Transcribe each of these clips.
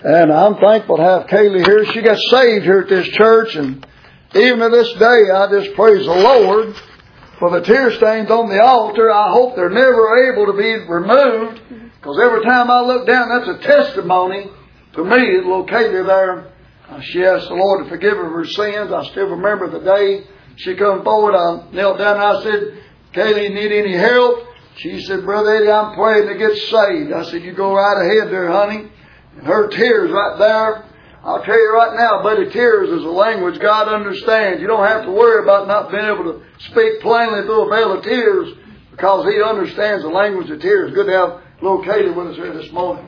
And I'm thankful to have Kaylee here. She got saved here at this church, and even to this day, I just praise the Lord for the tear stains on the altar. I hope they're never able to be removed, because every time I look down, that's a testimony to me. Little Kaylee there, she asked the Lord to forgive her her sins. I still remember the day she come forward. I knelt down and I said, "Kaylee, need any help?" She said, "Brother Eddie, I'm praying to get saved." I said, "You go right ahead there, honey." And her tears right there. I'll tell you right now, buddy, tears is a language God understands. You don't have to worry about not being able to speak plainly through a veil of tears, because He understands the language of tears. Good to have little Katie with us here this morning.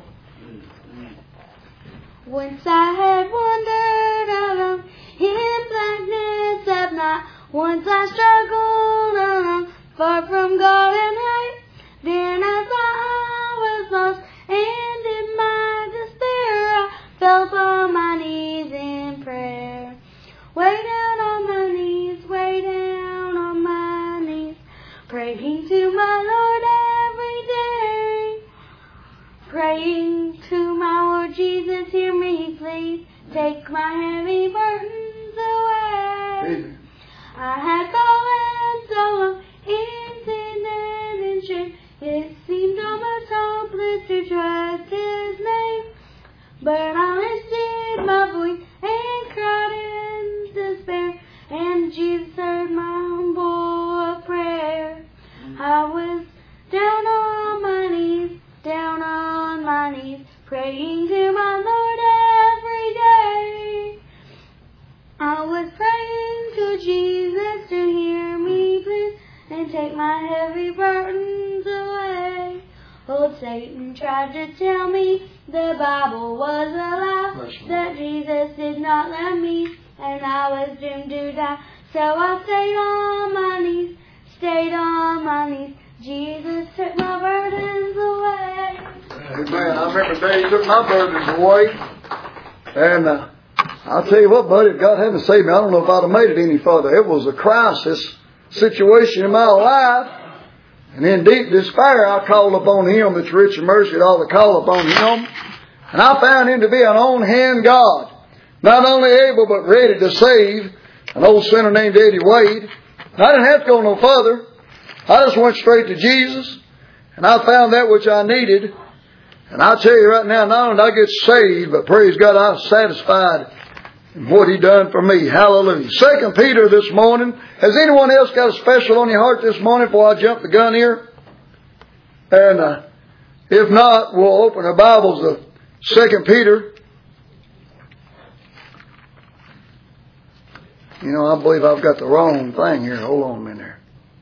Once I had wandered around in blackness of night. Once I struggled around far from God and light. Then as I was lost and in my despair, I fell upon my knees in prayer. Way down on my knees, way down on my knees, praying to my Lord every day. Praying to my Lord Jesus, hear me please, take my heavy burdens away. I had fallen so long in sin and in shame, it seemed almost hopeless to trust His name. But I lifted my voice and cried in despair, and Jesus heard my humble prayer. I was down on my knees, praying to my Lord every day. I was praying to Jesus to hear me please, and take my heavy burdens away. Old Satan tried to tell me the Bible was a lie, that Jesus did not love me, and I was doomed to die. So I stayed on my knees. Jesus took my burdens away. Amen. I remember the day He took my burdens away. And I'll tell you what, buddy, if God hadn't saved me, I don't know if I'd have made it any further. It was a crisis situation in my life. And in deep despair, I called upon Him that's rich in mercy, and all to call upon Him. And I found Him to be an on-hand God. Not only able, but ready to save an old sinner named Eddie Wade. And I didn't have to go no further. I just went straight to Jesus. And I found that which I needed. And I'll tell you right now, not only did I get saved, but praise God, I was satisfied in what He done for me. Hallelujah. 2 Peter this morning. Has anyone else got a special on your heart this morning before I jump the gun here? And if not, we'll open our Bibles to 2 Peter. You know, I believe I've got the wrong thing here. Hold on a minute here.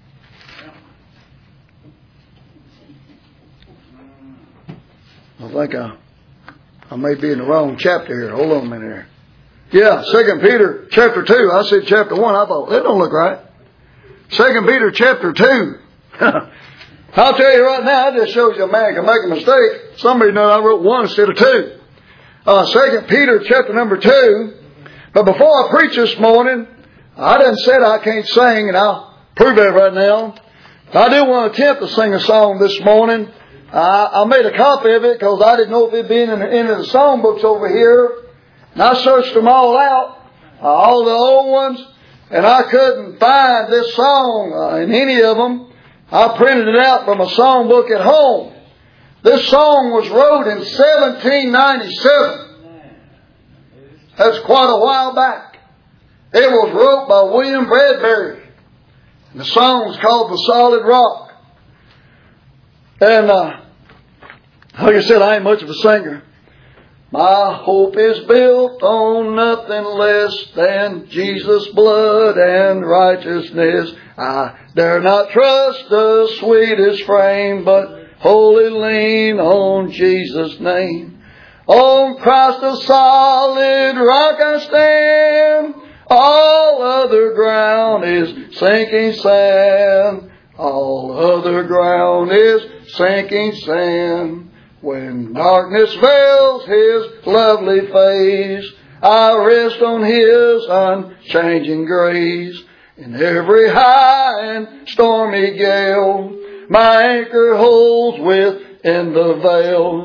I think I may be in the wrong chapter here. Hold on a minute here. Yeah, 2 Peter chapter 2. I said chapter 1. I thought, that don't look right. 2 Peter chapter 2. I'll tell you right now, that just shows you a man can make a mistake. Somebody knows I wrote 1 instead of 2. 2 Peter chapter number 2. But before I preach this morning, I done said I can't sing, and I'll prove that right now. I do want to attempt to sing a song this morning. I made a copy of it because I didn't know if it'd be in the songbooks over here. And I searched them all out, all the old ones, and I couldn't find this song in any of them. I printed it out from a songbook at home. This song was wrote in 1797. That's quite a while back. It was wrote by William Bradbury. And the song was called The Solid Rock. And like I said, I ain't much of a singer. My hope is built on nothing less than Jesus' blood and righteousness. I dare not trust the sweetest frame, but wholly lean on Jesus' name. On Christ the solid rock I stand. All other ground is sinking sand. All other ground is sinking sand. When darkness veils His lovely face, I rest on His unchanging grace. In every high and stormy gale, my anchor holds within the veil.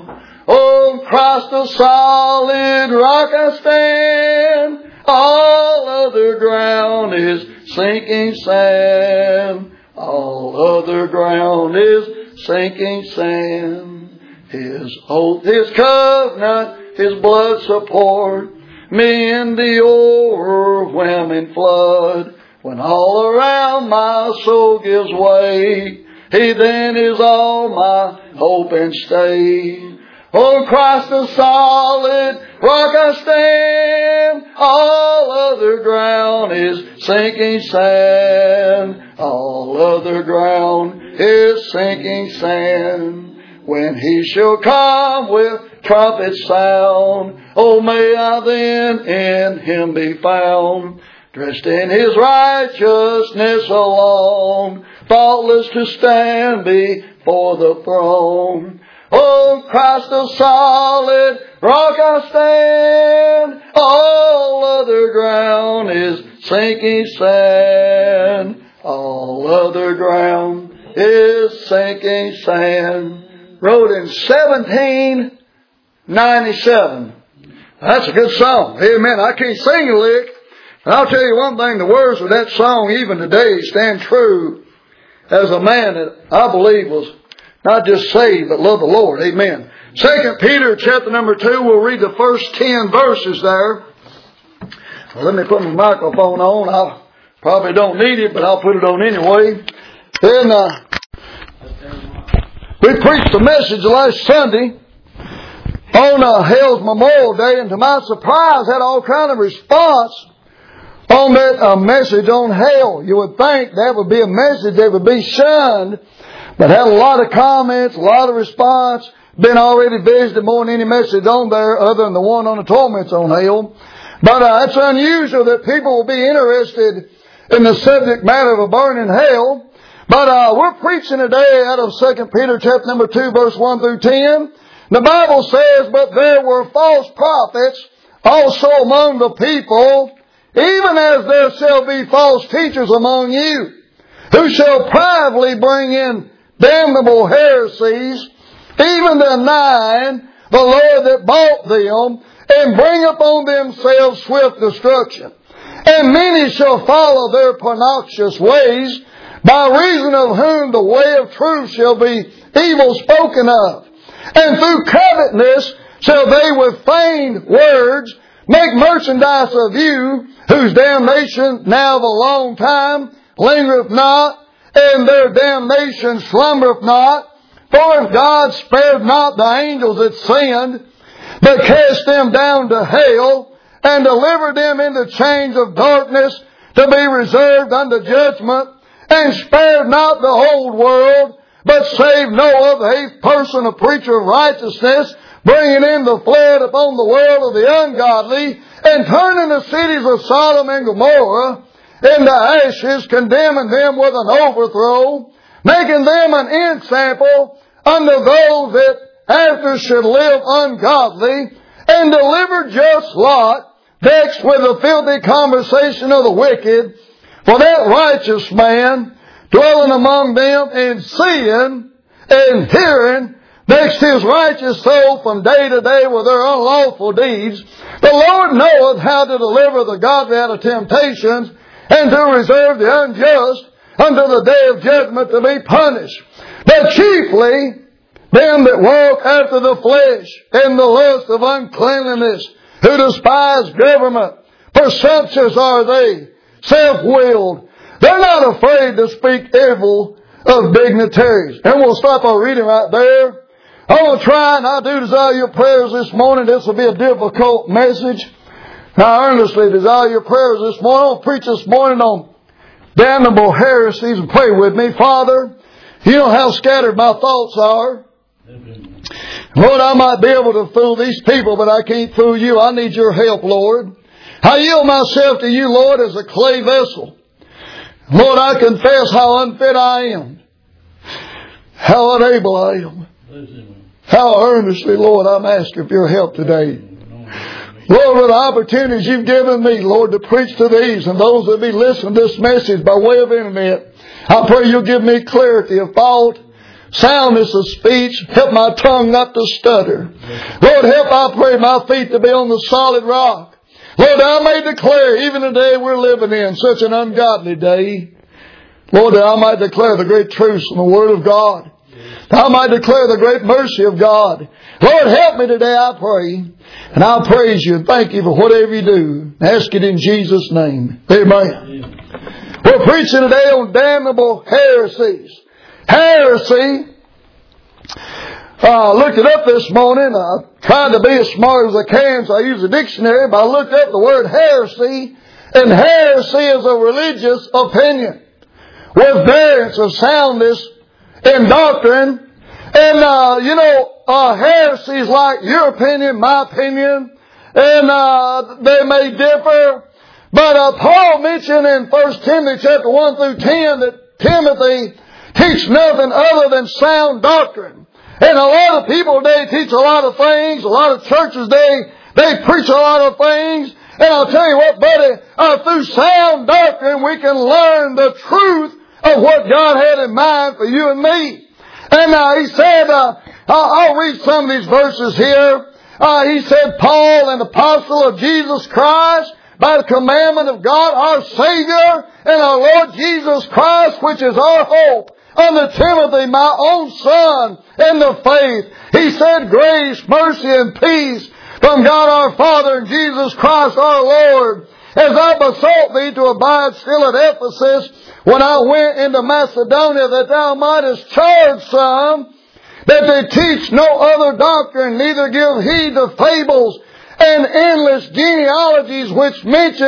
On Christ the solid rock I stand. All other ground is sinking sand. All other ground is sinking sand. His oath, His covenant, His blood support me in the overwhelming flood. When all around my soul gives way, He then is all my hope and stay. On Christ the solid rock I stand. All other ground is sinking sand. All other ground is sinking sand. When He shall come with trumpet sound, oh, may I then in Him be found, dressed in His righteousness alone, faultless to stand before the throne. On Christ the solid rock I stand. All other ground is sinking sand. All other ground is sinking sand. Wrote in 1797. That's a good song. Amen. I can't sing a lick. And I'll tell you one thing, the words of that song even today stand true as a man that I believe was not just saved, but loved the Lord. Amen. 2 Peter chapter number 2, we'll read the first 10 verses there. Well, let me put my microphone on. I probably don't need it, but I'll put it on anyway. Then, we preached a message last Sunday on Hell's Memorial Day, and to my surprise, had all kind of response on that message on hell. You would think that would be a message that would be shunned, but had a lot of comments, a lot of response. Been already visited more than any message on there other than the one on the torments on hell. But it's unusual that people will be interested in the subject matter of a burning hell. But we're preaching today out of 2 Peter chapter number 2, verse 1 through 10. The Bible says, but there were false prophets also among the people, even as there shall be false teachers among you, who shall privately bring in damnable heresies, even denying the Lord that bought them, and bring upon themselves swift destruction. And many shall follow their pernicious ways, by reason of whom the way of truth shall be evil spoken of. And through covetousness shall they with feigned words make merchandise of you, whose damnation now of a long time lingereth not, and their damnation slumbereth not. For if God spared not the angels that sinned, but cast them down to hell, and delivered them into chains of darkness to be reserved unto judgment, and spared not the whole world, but saved Noah, the eighth person, a preacher of righteousness, bringing in the flood upon the world of the ungodly, and turning the cities of Sodom and Gomorrah into ashes, condemning them with an overthrow, making them an ensample unto those that after should live ungodly, and delivered just Lot, vexed with the filthy conversation of the wicked. For that righteous man, dwelling among them and seeing and hearing, vexed his righteous soul from day to day with their unlawful deeds. The Lord knoweth how to deliver the godly out of temptations, and to reserve the unjust unto the day of judgment to be punished. But chiefly them that walk after the flesh in the lust of uncleanliness, who despise government. Presumptuous are they, self-willed. They're not afraid to speak evil of dignitaries. And we'll stop our reading right there. I will try, and I do desire your prayers this morning. This will be a difficult message. I earnestly desire your prayers this morning. I'll preach this morning on damnable heresies, and pray with me. Father, you know how scattered my thoughts are. Lord, I might be able to fool these people, but I can't fool you. I need your help, Lord. I yield myself to you, Lord, as a clay vessel. Lord, I confess how unfit I am, how unable I am, how earnestly, Lord, I'm asking for your help today. Lord, with the opportunities you've given me, Lord, to preach to these and those that be listening to this message by way of internet, I pray you'll give me clarity of thought, soundness of speech. Help my tongue not to stutter. Lord, help, I pray, my feet to be on the solid rock. Lord, I may declare, even the day we're living in, such an ungodly day, Lord, that I might declare the great truths from the Word of God. That I might declare the great mercy of God. Lord, help me today, I pray. And I'll praise you and thank you for whatever you do. Ask it in Jesus' name. Amen. We're preaching today on damnable heresies. Heresy. I looked it up this morning. I tried to be as smart as I can, so I used a dictionary, but I looked up the word heresy. And heresy is a religious opinion with variance of soundness in doctrine. And, heresy is like your opinion, my opinion, and they may differ. But Paul mentioned in 1 Timothy chapter 1 through 10 that Timothy teach nothing other than sound doctrine. And a lot of people today teach a lot of things. A lot of churches they preach a lot of things. And I'll tell you what, buddy, through sound doctrine we can learn the truth of what God had in mind for you and me. And he said, I'll read some of these verses here. He said, Paul, an apostle of Jesus Christ, by the commandment of God, our Savior, and our Lord Jesus Christ, which is our hope, unto Timothy, my own son, in the faith. He said, grace, mercy, and peace from God our Father and Jesus Christ our Lord. As I besought thee to abide still at Ephesus, when I went into Macedonia, that thou mightest charge some, that they teach no other doctrine, neither give heed to fables and endless genealogies which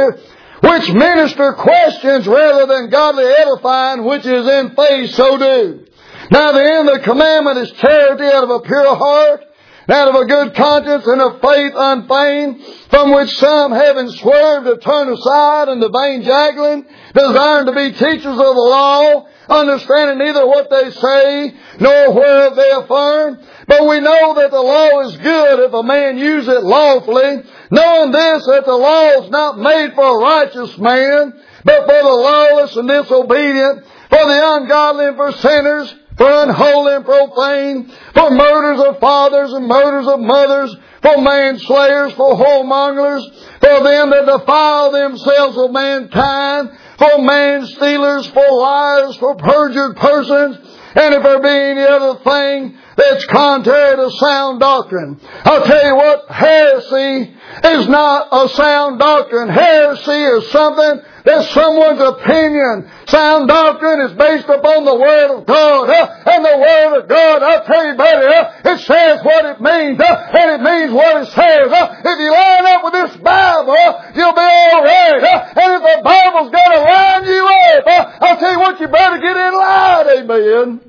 minister questions rather than godly edifying, which is in faith, so do. Now the end of the commandment is charity out of a pure heart, out of a good conscience, and of faith unfeigned, from which some, having swerved, have turned aside unto vain jaggling, desiring to be teachers of the law, understanding neither what they say, nor whereof they affirm. But we know that the law is good if a man use it lawfully, knowing this, that the law is not made for a righteous man, but for the lawless and disobedient, for the ungodly and for sinners, for unholy and profane, for murders of fathers and murders of mothers, for manslayers, for whoremongers, for them that defile themselves with mankind, for man-stealers, for liars, for perjured persons, and if there be any other thing that's contrary to sound doctrine. I'll tell you what, heresy is not a sound doctrine. Heresy is something that's someone's opinion. Sound doctrine is based upon the Word of God. And the Word of God, I'll tell you, buddy, it says what it means. And it means what it says. If you line up with this Bible, you'll be all right. And if the Bible's got to line you up, I'll tell you what, you better get in line. Amen.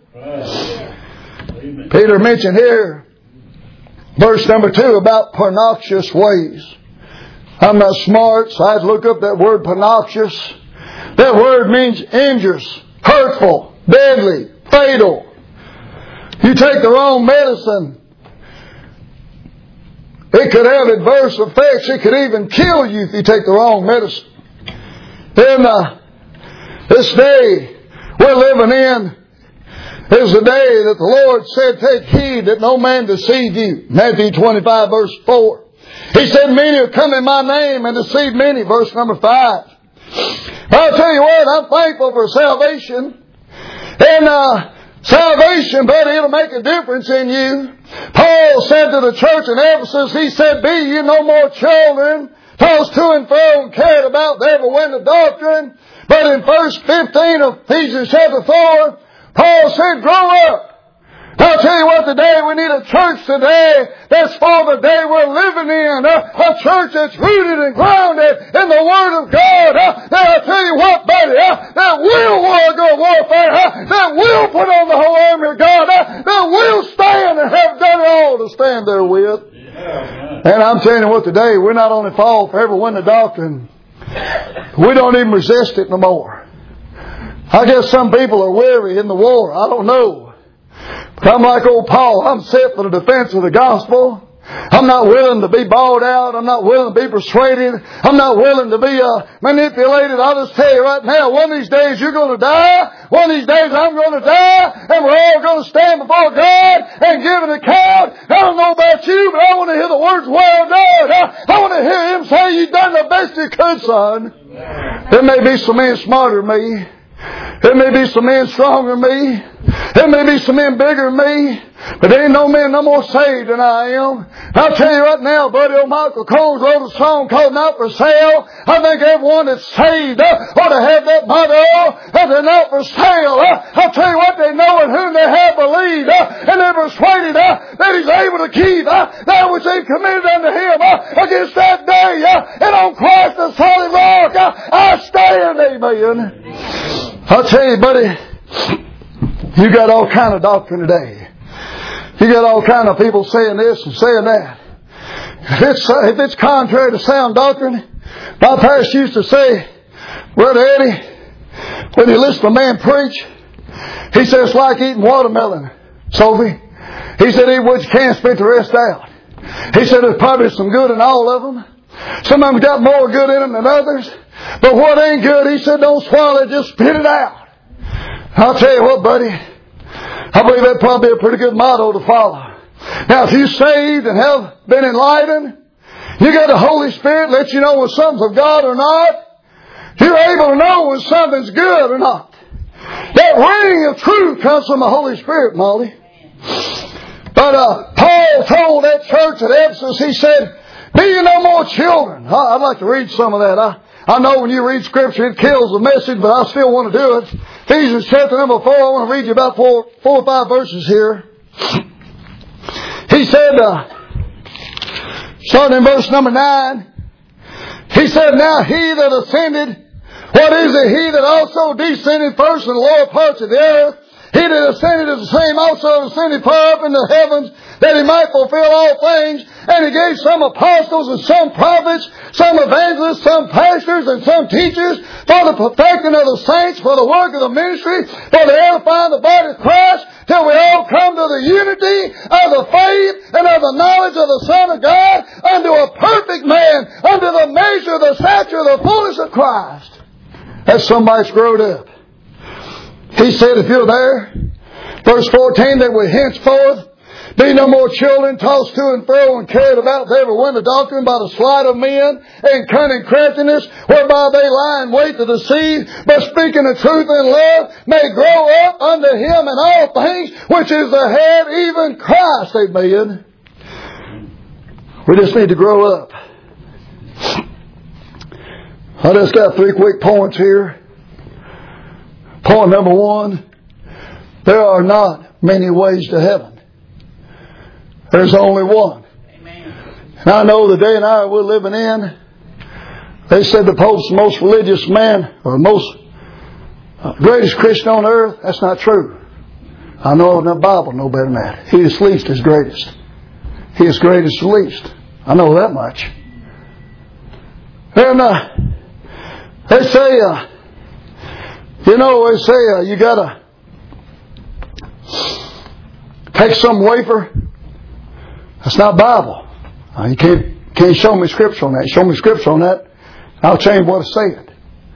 Amen. Peter mentioned here, verse number 2, about pernicious ways. I'm not smart, so I had to look up that word pernicious. That word means injurious, hurtful, deadly, fatal. You take the wrong medicine, it could have adverse effects. It could even kill you if you take the wrong medicine. In this day we're living in is the day that the Lord said, take heed that no man deceive you. Matthew 25 verse 4. He said, many will come in my name and deceive many. Verse number 5. But I'll tell you what, I'm thankful for salvation. And salvation, buddy, it'll make a difference in you. Paul said to the church in Ephesus, he said, be you no more children, tossed to and fro and carried about the every wind of doctrine. But in verse 15 of Ephesians chapter 4, Paul said, grow up. I'll tell you what, today we need a church today that's for the day we're living in. A church that's rooted and grounded in the Word of God. I'll tell you what, buddy, that will go warfare. That will put on the whole armor of God. That will stand and have done it all to stand there with. Yeah. And I'm telling you what, today we're not only fall for every wind of doctrine, we don't even resist it no more. I guess some people are weary in the war. I don't know. But I'm like old Paul. I'm set for the defense of the gospel. I'm not willing to be bought out. I'm not willing to be persuaded. I'm not willing to be manipulated. I'll just tell you right now, one of these days you're going to die. One of these days I'm going to die. And we're all going to stand before God and give an account. I don't know about you, but I want to hear the words, well done. I want to hear Him say, you've done the best you could, son. There may be some men smarter than me. There may be some men stronger than me. There may be some men bigger than me. But there ain't no man no more saved than I am. I'll tell you right now, buddy, old Michael Combs wrote a song called Not For Sale. I think everyone that's saved ought to have that motto, that they're not for sale. I'll tell you what, they know in whom they have believed, and they're persuaded that He's able to keep that which they've committed unto Him against that day. And on Christ the solid rock, I stand, amen. I'll tell you, buddy, you got all kind of doctrine today. You got all kind of people saying this and saying that. If it's contrary to sound doctrine, my pastor used to say, Brother Eddie, when you listen to a man preach, he says it's like eating watermelon, Sophie. He said, eat what you can, spit the rest out. He said there's probably some good in all of them. Some of them got more good in them than others. But what ain't good, he said, don't swallow it, just spit it out. I'll tell you what, buddy, I believe that'd probably be a pretty good motto to follow. Now, if you're saved and have been enlightened, you got the Holy Spirit let you know when something's of God or not. You're able to know when something's good or not. That ring of truth comes from the Holy Spirit, Molly. But Paul told that church at Ephesus, he said, be you no more children. I'd like to read some of that. I know when you read Scripture, it kills the message, but I still want to do it. Ephesians chapter number 4, I want to read you about four or five verses here. He said, starting in verse number 9, he said, now He that ascended, what is it? He that also descended first in the lower parts of the earth. He that ascended is the same also ascended far up in the heavens, that He might fulfill all things. And He gave some apostles and some prophets, some evangelists, some pastors, and some teachers for the perfecting of the saints, for the work of the ministry, for the edifying the body of Christ, till we all come to the unity of the faith and of the knowledge of the Son of God, unto a perfect man, unto the measure of the stature of the fullness of Christ. That's somebody's grown up. He said, if you're there, verse 14, that we henceforth be no more children, tossed to and fro and carried about with every wind of doctrine by the sleight of men and cunning craftiness, whereby they lie in wait to deceive, but speaking the truth in love, may grow up unto Him in all things, which is the head, even Christ. Amen. We just need to grow up. I just got 3 quick points here. Point number 1, there are not many ways to heaven. There's only one. Amen. And I know the day and hour we're living in, they said the Pope's the most religious man, or the most greatest Christian on earth. That's not true. I know the Bible no better than that. He is least is greatest. He is greatest least. I know that much. And they say, they say you got to take some wafer. That's not Bible. You can't show me Scripture on that. Show me Scripture on that, I'll change what I said.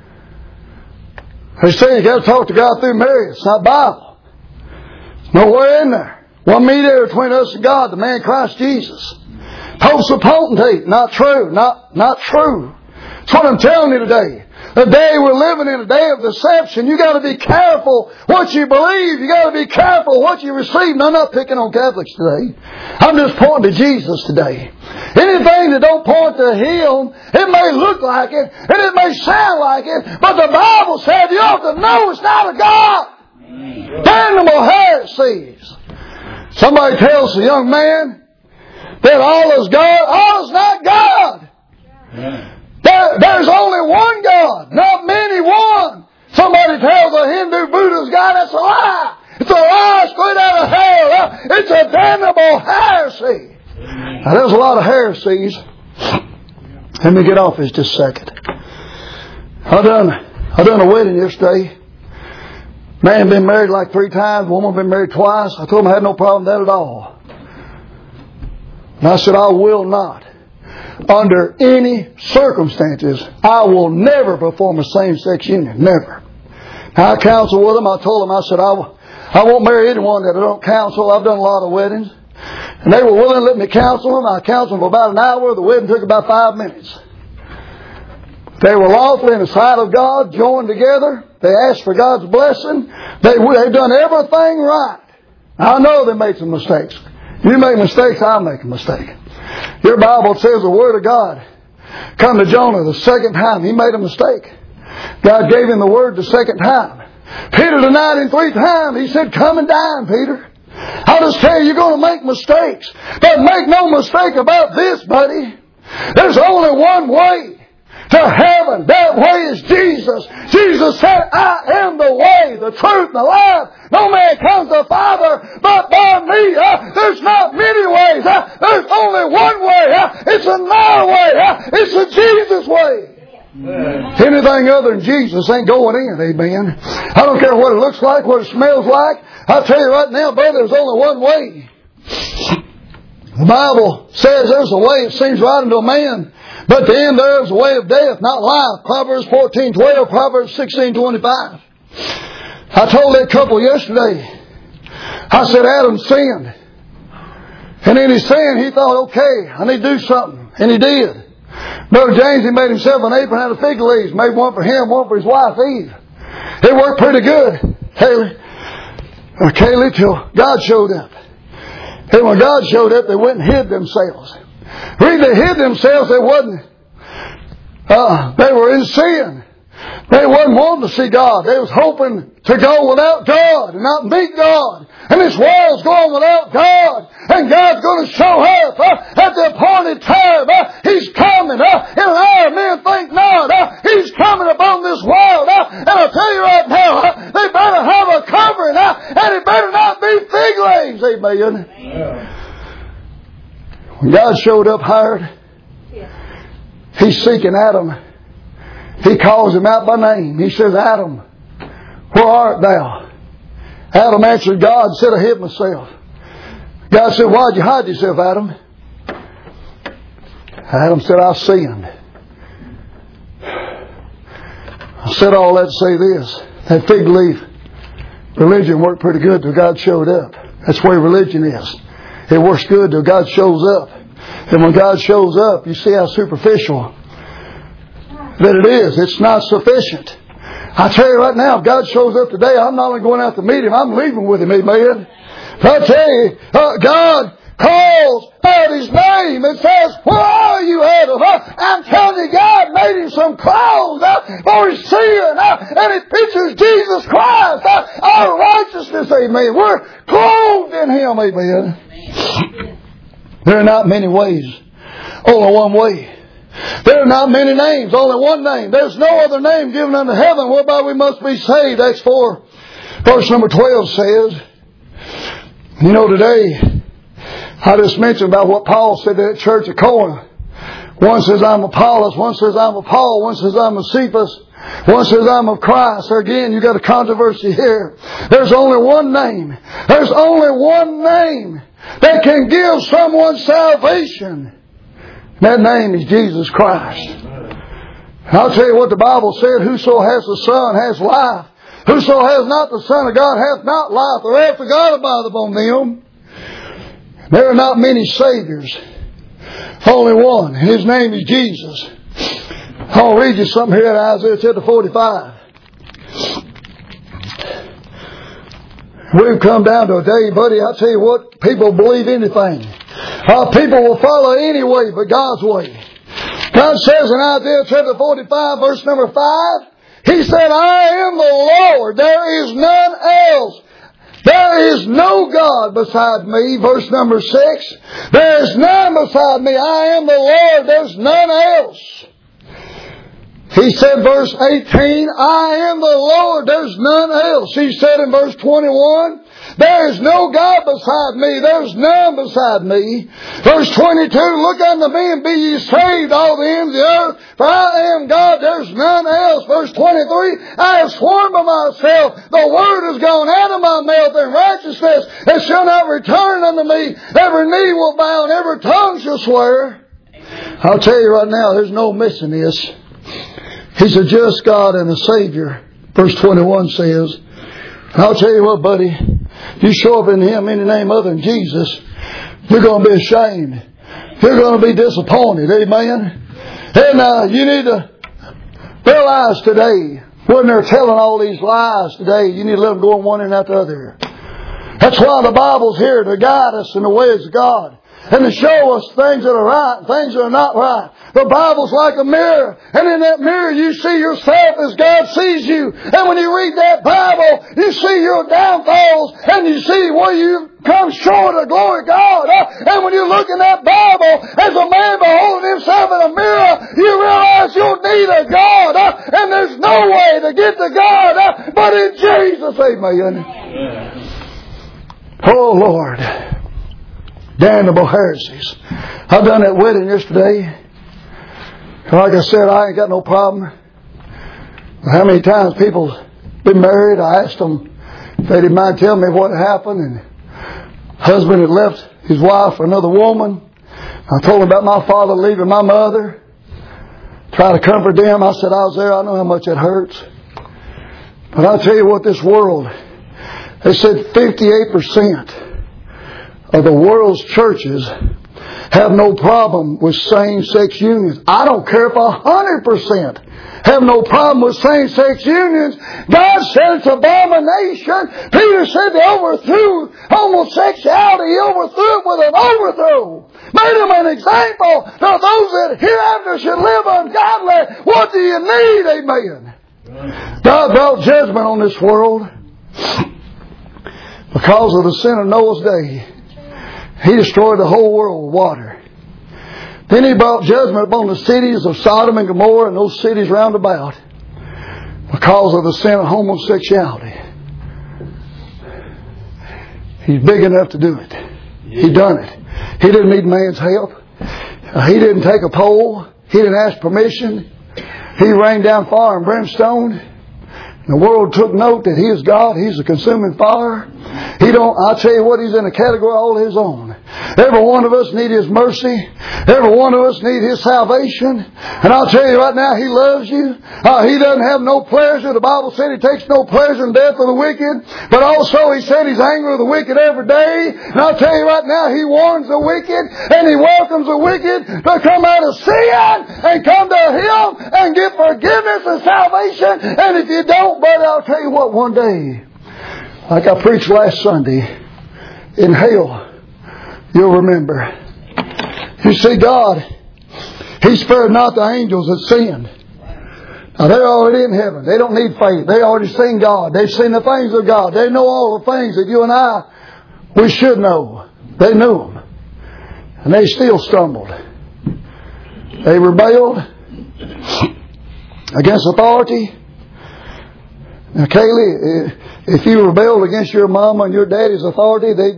They say you got to talk to God through Mary. It's not Bible. Nowhere in there. One mediator between us and God, the man Christ Jesus. Pope's a potentate. Not true. Not true. That's what I'm telling you today. The day we're living in, a day of deception. You got to be careful what you believe. You got to be careful what you receive. And I'm not picking on Catholics today. I'm just pointing to Jesus today. Anything that don't point to Him, it may look like it, and it may sound like it, but the Bible said you ought to know it's not of God. Damnable heresies. Somebody tells a young man that all is God, all is not God. There's only one God, not many, one. Somebody tells a Hindu Buddhist God, that's a lie. It's a lie straight out of hell. It's a damnable heresy. Now, there's a lot of heresies. Let me get off this just a second. I done a wedding yesterday. Man been married like 3 times. Woman been married twice. I told him I had no problem with that at all. And I said, I will not. Under any circumstances, I will never perform a same-sex union. Never. I counseled with them. I told them, I said, I won't marry anyone that I don't counsel. I've done a lot of weddings. And they were willing to let me counsel them. I counseled them for about an hour. The wedding took about 5 minutes. They were lawfully in the sight of God, joined together. They asked for God's blessing. They've done everything right. I know they made some mistakes. You make mistakes, I'll make a mistake. Your Bible says the Word of God come to Jonah the second time. He made a mistake. God gave him the Word the second time. Peter denied him 3 times. He said, come and dine, Peter. I'll just tell you, you're going to make mistakes. But make no mistake about this, buddy. There's only one way to heaven. That way is Jesus. Jesus said, I am the way, the truth, and the life. No man comes to the Father but by me. There's not many ways. There's only one way. It's a narrow way. It's a Jesus way. Anything other than Jesus ain't going in. Amen. I don't care what it looks like, what it smells like. I'll tell you right now, brother, there's only one way. The Bible says there's a way that seems right unto a man, but the end there is a way of death, not life. Proverbs 14:12, Proverbs 16:25. I told that couple yesterday, I said Adam sinned. And in his sin, he thought, okay, I need to do something. And he did. Brother James, he made himself an apron out of fig leaves. Made one for him, one for his wife, Eve. It worked pretty good, Kaylee, till God showed up. And when God showed up, they went and hid themselves. The reason they hid themselves, they were in sin. They wasn't wanting to see God. They was hoping to go without God and not meet God. And this world's going without God. And God's going to show up at the appointed time. He's coming. In an hour, men think not. He's coming upon this world. And I'll tell you right now, they better have a covering. And it better not be fig leaves. Amen. Yeah. When God showed up hired, He's seeking Adam. He calls him out by name. He says, Adam, where art thou? Adam answered God and said, I hid myself. God said, why'd you hide yourself, Adam? Adam said, I sinned. I said all that to say this. That fig leaf religion worked pretty good till God showed up. That's the way religion is. It works good till God shows up. And when God shows up, you see how superficial that it is. It's not sufficient. I tell you right now, if God shows up today, I'm not only going out to meet Him, I'm leaving with Him, amen. I tell you, God calls out His name and says, where are you, Adam? I'm telling you, God made Him some clothes for His sin, and it pictures Jesus Christ, our righteousness, amen. We're clothed in Him, amen. There are not many ways, only one way. There are not many names, only one name. There's no other name given unto heaven whereby we must be saved. Acts 4, verse number 12 says, you know, today, I just mentioned about what Paul said to that church at Corinth. One says, I'm Apollos. One says, I'm of Paul. One says, I'm of Cephas. One says, I'm of Christ. There again, you got a controversy here. There's only one name. There's only one name that can give someone salvation. That name is Jesus Christ. I'll tell you what the Bible said, whoso has the Son has life. Whoso has not the Son of God hath not life. The wrath of God abideth upon them. There are not many Saviors. Only one. And His name is Jesus. I'll read you something here in Isaiah chapter 45. We've come down to a day, buddy, I'll tell you what, people believe anything. People will follow any way but God's way. God says in Isaiah chapter 45, verse number 5, He said, I am the Lord, there is none else. There is no God beside me. Verse number 6, there is none beside me. I am the Lord, there's none else. He said, verse 18, I am the Lord, there's none else. He said in verse 21, There is no God beside me. There's none beside me. Verse 22, look unto me and be ye saved, all the ends of the earth, for I am God, there's none else. Verse 23, I have sworn by myself, the word has gone out of my mouth in righteousness, and shall not return unto me. Every knee will bow and every tongue shall swear. I'll tell you right now, there's no missing this. He's a just God and a Savior. Verse 21 says, I'll tell you what, buddy, you show up in Him any name other than Jesus, you're going to be ashamed. You're going to be disappointed. Amen. And you need to realize today, when they're telling all these lies today, you need to let them go one and after the other. That's why the Bible's here, to guide us in the ways of God, and to show us things that are right and things that are not right. The Bible's like a mirror, and in that mirror you see yourself as God sees you. And when you read that Bible, you see your downfalls, and you see where you come short of the glory of God. And when you look in that Bible as a man beholding himself in a mirror, you realize you'll need a God, and there's no way to get to God but in Jesus. Amen. Oh Lord, damnable heresies. I done that wedding yesterday. Like I said, I ain't got no problem. How many times people been married? I asked them if they didn't mind telling me what happened. And husband had left his wife for another woman. I told him about my father leaving my mother. Try to comfort them. I said, I was there. I know how much it hurts. But I'll tell you what, this world, they said 58% of the world's churches have no problem with same-sex unions. I don't care if 100% have no problem with same-sex unions. God said it's abomination. Peter said they overthrew homosexuality. He overthrew it with an overthrow. Made him an example to those that hereafter should live ungodly. What do you need? Amen. God brought judgment on this world because of the sin of Noah's day. He destroyed the whole world with water. Then He brought judgment upon the cities of Sodom and Gomorrah and those cities round about because of the sin of homosexuality. He's big enough to do it. He done it. He didn't need man's help. He didn't take a pole. He didn't ask permission. He rained down fire and brimstone. The world took note that He is God. He's a consuming fire. I'll tell you what, He's in a category all His own. Every one of us need His mercy. Every one of us need His salvation. And I'll tell you right now, He loves you. He doesn't have no pleasure. The Bible said He takes no pleasure in death of the wicked. But also He said He's angry with the wicked every day. And I'll tell you right now, He warns the wicked and He welcomes the wicked to come out of sin and come to Him and get forgiveness and salvation. And if you don't, but I'll tell you what, one day, like I preached last Sunday, in hell, you'll remember. You see, God, He spared not the angels that sinned. Now, they're already in heaven. They don't need faith. They already seen God. They've seen the things of God. They know all the things that you and we should know. They knew them. And they still stumbled. They rebelled against authority. Now, Kaylee, if you rebelled against your mama and your daddy's authority, they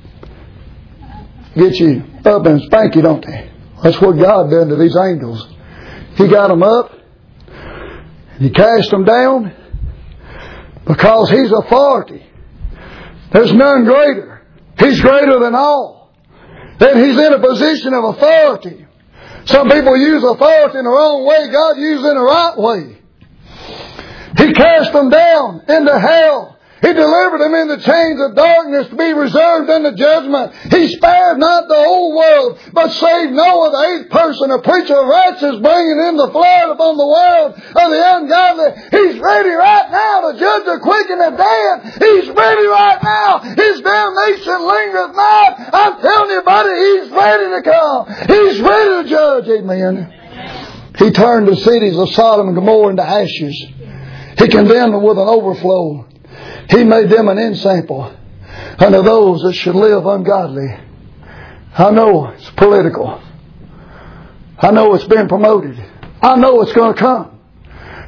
get you up and spank you, don't they? That's what God done to these angels. He got them up. He cast them down because He's authority. There's none greater. He's greater than all. Then He's in a position of authority. Some people use authority in the wrong way. God used it in the right way. He cast them down into hell. He delivered them in the chains of darkness to be reserved unto judgment. He spared not the whole world, but saved Noah, the eighth person, a preacher of righteousness, bringing in the flood upon the world of the ungodly. He's ready right now to judge the quick and the dead. He's ready right now. His damnation lingereth not. I'm telling you, buddy, He's ready to come. He's ready to judge. Amen. He turned the cities of Sodom and Gomorrah into ashes. He condemned them with an overflow. He made them an ensample unto those that should live ungodly. I know it's political. I know it's been promoted. I know it's going to come.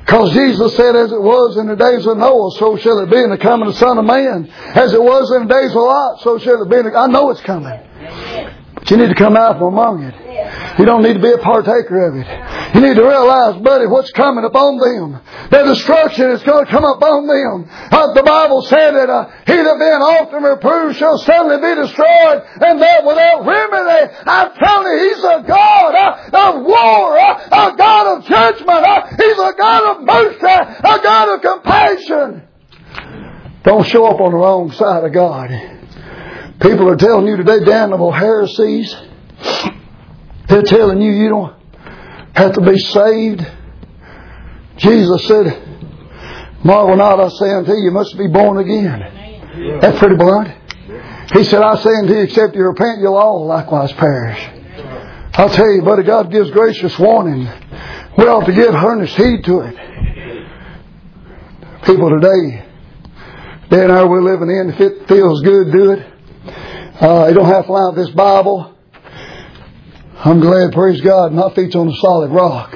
Because Jesus said, as it was in the days of Noah, so shall it be in the coming of the Son of Man. As it was in the days of Lot, so shall it be in the... I know it's coming. But you need to come out from among it. You don't need to be a partaker of it. You need to realize, buddy, what's coming upon them. The destruction is going to come upon them. The Bible said that he that being often reproved shall suddenly be destroyed, and that without remedy. I'm telling you, He's a God of war, a God of judgment. He's a God of mercy, a God of compassion. Don't show up on the wrong side of God. People are telling you today damnable heresies. They're telling you you don't have to be saved. Jesus said, marvel not, I say unto you, you must be born again. That's pretty blunt. He said, I say unto you, except you repent, you'll all likewise perish. I'll tell you, buddy, God gives gracious warning. We ought to give earnest heed to it. People today, day and hour we're living in, if it feels good, do it. You don't have to line up this Bible. I'm glad, praise God, my feet's on a solid rock.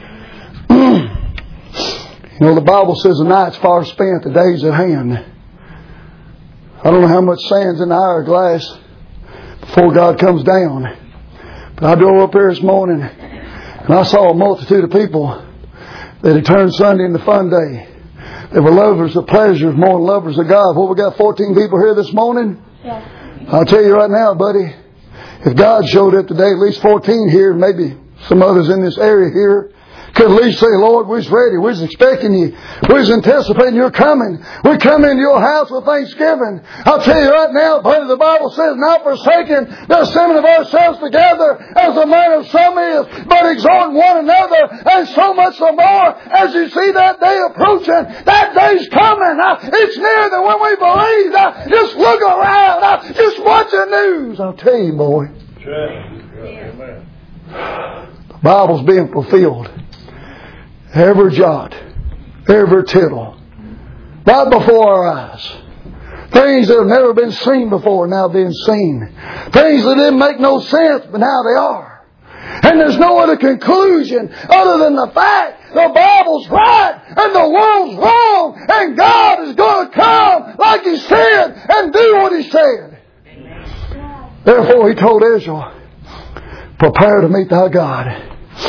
You know, the Bible says the night's far spent, the day's at hand. I don't know how much sand's in the hourglass before God comes down. But I drove up here this morning and I saw a multitude of people that had turned Sunday into fun day. They were lovers of pleasures more than lovers of God. Well, we got 14 people here this morning. Yeah. I'll tell you right now, buddy, if God showed up today, at least 14 here, maybe some others in this area here, could at least say, Lord, we're ready. We're expecting you. We're anticipating your coming. We come into your house with thanksgiving. I'll tell you right now, buddy, the Bible says, not forsaking the assembling of ourselves together as the manner of some is, but exhorting one another, and so much the more as you see that day approaching. That day's coming. It's nearer than when we believe. Just look around. Just watch the news. I'll tell you, boy. Amen. The Bible's being fulfilled. Every jot, every tittle, right before our eyes. Things that have never been seen before now being seen. Things that didn't make no sense, but now they are. And there's no other conclusion other than the fact the Bible's right and the world's wrong, and God is going to come like He said and do what He said. Therefore He told Israel, prepare to meet thy God.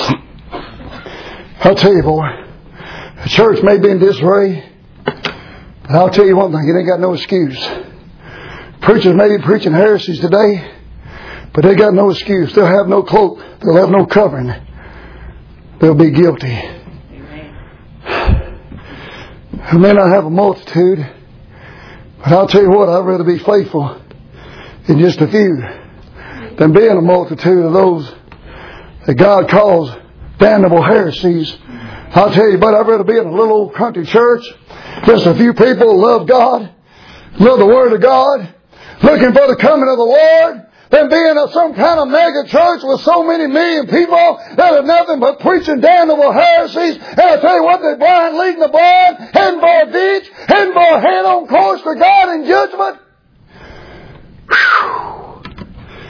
I'll tell you, boy, the church may be in disarray, but I'll tell you one thing, it ain't got no excuse. Preachers may be preaching heresies today, but they got no excuse. They'll have no cloak. They'll have no covering. They'll be guilty. They may not have a multitude, but I'll tell you what, I'd rather be faithful in just a few than being a multitude of those that God calls damnable heresies. I'll tell you, but I'd rather be in a little old country church, just a few people who love God, love the Word of God, looking for the coming of the Lord, than being in some kind of mega church with so many million people that have nothing but preaching damnable heresies. And I tell you what, they're blind leading the blind, heading for a ditch, heading for a head-on course to God in judgment. Whew.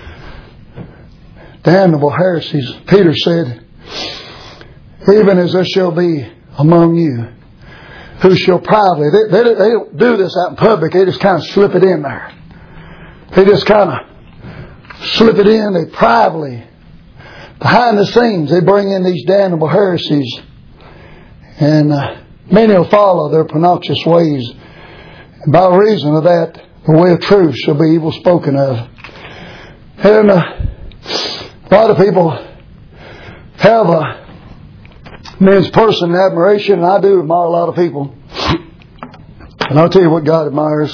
Damnable heresies. Peter said, even as there shall be among you who shall privately, they don't do this out in public, they just kind of slip it in there. They just kind of slip it in, they privately, behind the scenes, they bring in these damnable heresies, and many will follow their pernicious ways. And by reason of that, the way of truth shall be evil spoken of. And a lot of people have a men's person admiration, and I do admire a lot of people. And I'll tell you what God admires.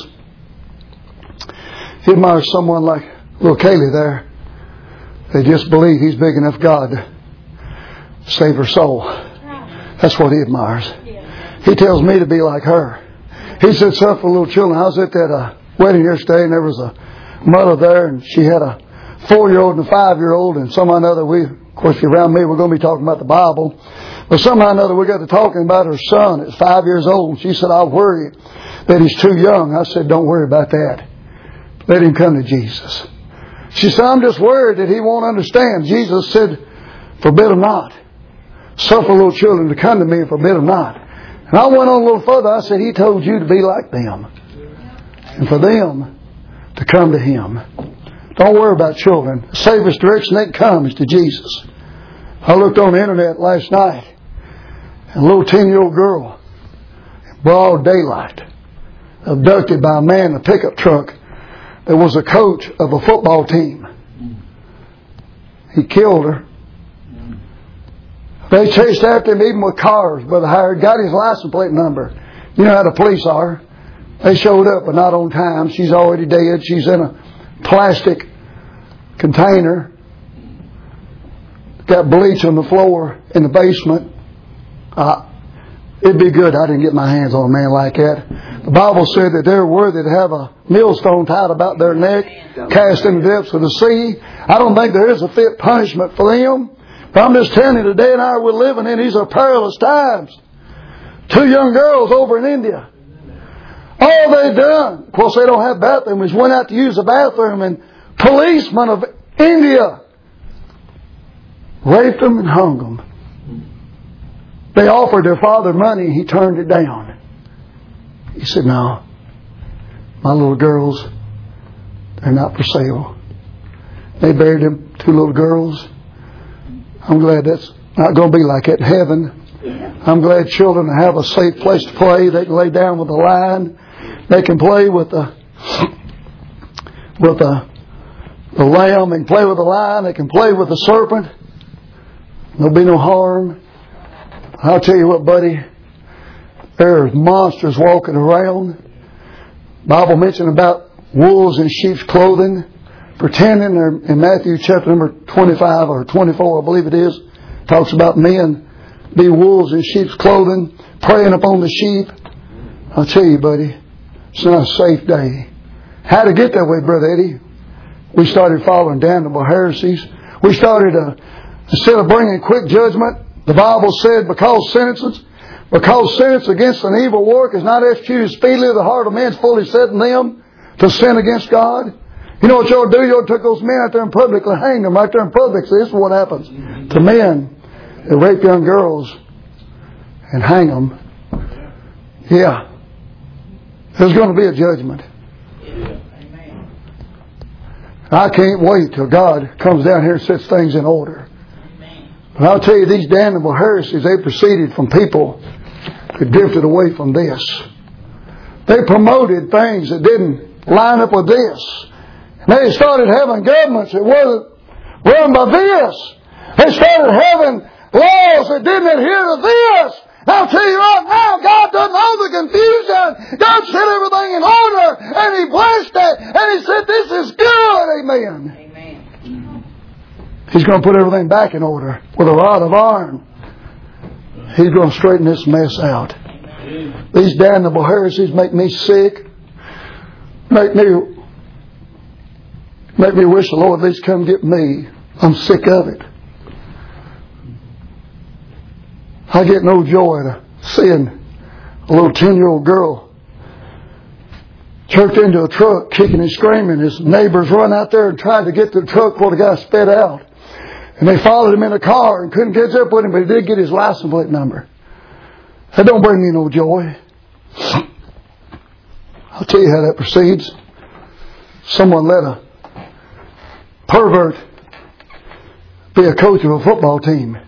He admires someone like little Kaylee there. They just believe He's big enough God to save her soul. That's what He admires. He tells me to be like her. He said something for little children. I was at that wedding yesterday, and there was a mother there, and she had a 4-year-old and a 5-year-old, and somehow or another, of course, around me, we're going to be talking about the Bible. But somehow or another, we got to talking about her son at 5 years old. And she said, I worry that he's too young. I said, don't worry about that. Let him come to Jesus. She said, I'm just worried that he won't understand. Jesus said, forbid him not. suffer little children to come to me and forbid them not. And I went on a little further. I said, He told you to be like them. And for them to come to Him. Don't worry about children. The safest direction they can come is to Jesus. I looked on the internet last night. And a little 10-year-old girl, in broad daylight, abducted by a man in a pickup truck that was a coach of a football team. He killed her. They chased after him even with cars, Brother Howard. Got his license plate number. You know how the police are. They showed up, but not on time. She's already dead. She's in a plastic container. Got bleach on the floor in the basement. It'd be good I didn't get my hands on a man like that. The Bible said that they're worthy to have a millstone tied about their neck, cast in the depths of the sea. I don't think there is a fit punishment for them. But I'm just telling you, the day and hour we're living in, these are perilous times. 2 young girls over in India. All they've done, of course they don't have bathrooms, went out to use the bathroom, and policemen of India raped them and hung them. They offered their father money. He turned it down. He said, no, my little girls, they're not for sale. They buried them 2 little girls. I'm glad that's not going to be like that in heaven. I'm glad children have a safe place to play. They can lay down with a lion. They can play with the lamb. They can play with the lion. They can play with the serpent. There'll be no harm. I'll tell you what, buddy. There's monsters walking around. The Bible mentioned about wolves in sheep's clothing. Pretending they're in Matthew chapter number 25 or 24, I believe it is. Talks about men be wolves in sheep's clothing, preying upon the sheep. I'll tell you, buddy, it's not a safe day. How to get that way, Brother Eddie? We started following damnable heresies. We started, instead of bringing quick judgment, the Bible said, because sentence against an evil work is not executed speedily, the heart of man is fully set in them to sin against God. You know what y'all do? Y'all took those men out there in public and hang them right there in public. So this is what happens to men that rape young girls and hang them. Yeah. There's going to be a judgment. I can't wait till God comes down here and sets things in order. But I'll tell you, these damnable heresies, they proceeded from people that drifted away from this. They promoted things that didn't line up with this. They started having governments that wasn't run by this. They started having laws that didn't adhere to this. I'll tell you right now, God doesn't know the confusion. God set everything in order, and He blessed it, and He said, this is good. Amen. Amen. He's going to put everything back in order with a rod of iron. He's going to straighten this mess out. Amen. These damnable heresies make me sick. Make me wish the Lord at least come get me. I'm sick of it. I get no joy to seeing a little 10-year-old girl choked into a truck, kicking and screaming. His neighbors run out there and tried to get to the truck before the guy sped out. And they followed him in a car and couldn't catch up with him, but he did get his license plate number. That don't bring me no joy. I'll tell you how that proceeds. Someone let a pervert be a coach of a football team.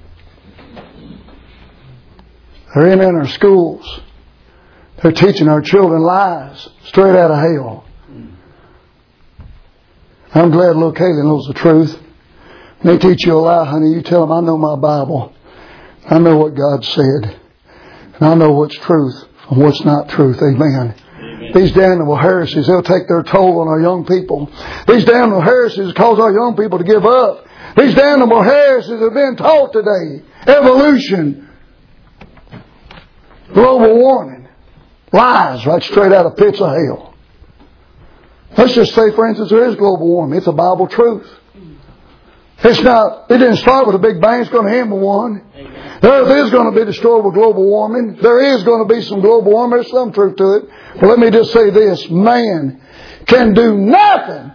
They're in our schools. They're teaching our children lies straight out of hell. I'm glad little Kaylee knows the truth. When they teach you a lie, honey, you tell them, I know my Bible. I know what God said. And I know what's truth and what's not truth. Amen. These damnable heresies, they'll take their toll on our young people. These damnable heresies cause our young people to give up. These damnable heresies have been taught today. Evolution. Global warming. Lies right straight out of pits of hell. Let's just say, for instance, there is global warming. It's a Bible truth. It didn't start with a big bang. It's going to end with one. The earth is going to be destroyed with global warming. There is going to be some global warming. There's some truth to it. But let me just say this. Man can do nothing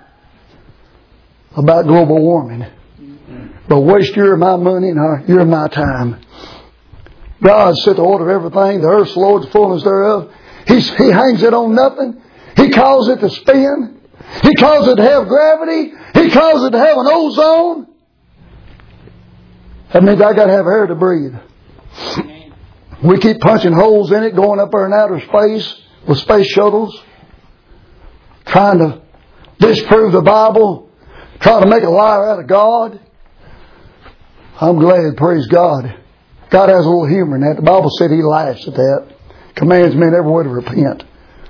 about global warming but waste your and my money and your and my time. God set the order of everything. The earth's the Lord's, the fullness thereof. He hangs it on nothing. He calls it to spin. He calls it to have gravity. He calls it to have an ozone. That means I got to have air to breathe. We keep punching holes in it, going up there in outer space with space shuttles, trying to disprove the Bible, trying to make a liar out of God. I'm glad, praise God. God has a little humor in that. The Bible said He laughs at that. Commands men everywhere to repent.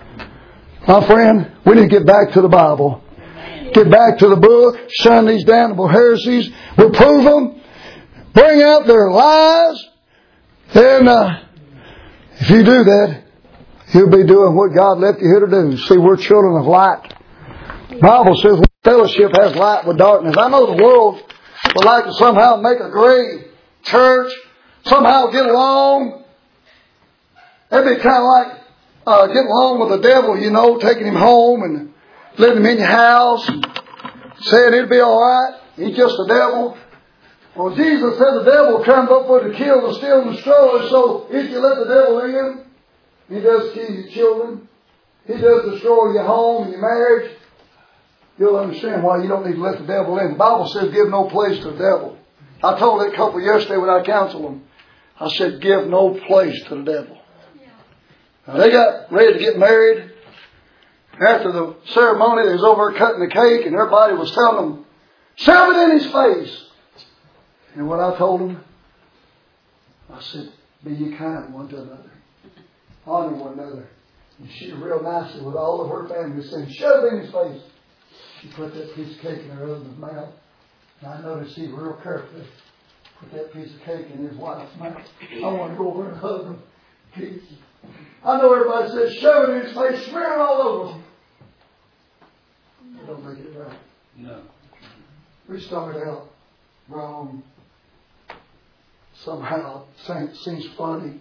My friend, we need to get back to the Bible. Get back to the book. Shun these damnable heresies. Reprove them. Bring out their lies. Then, if you do that, you'll be doing what God left you here to do. See, we're children of light. The Bible says fellowship has light with darkness. I know the world would like to somehow make a great church, somehow get along. That'd be kind of like getting along with the devil, you know, taking him home and letting him in your house and saying it'll be all right. He's just the devil. Well, Jesus said the devil comes up for to kill, to steal, and destroy. So if you let the devil in, he does kill your children. He does destroy your home and your marriage. You'll understand why you don't need to let the devil in. The Bible says give no place to the devil. I told that couple yesterday when I counseled them. I said give no place to the devil. Now, they got ready to get married. After the ceremony, they was over cutting the cake, and everybody was telling them, shove it in his face. And what I told them, I said, be ye kind one to another. Honor one another. And she real nicely with all of her family saying, shove it in his face. She put that piece of cake in her husband's mouth. And I noticed he real carefully put that piece of cake in his wife's mouth. I want to go over and hug him. I know everybody says, shove it in his face, smear it all over him. That don't make it right. No. We started out wrong. Somehow it seems funny.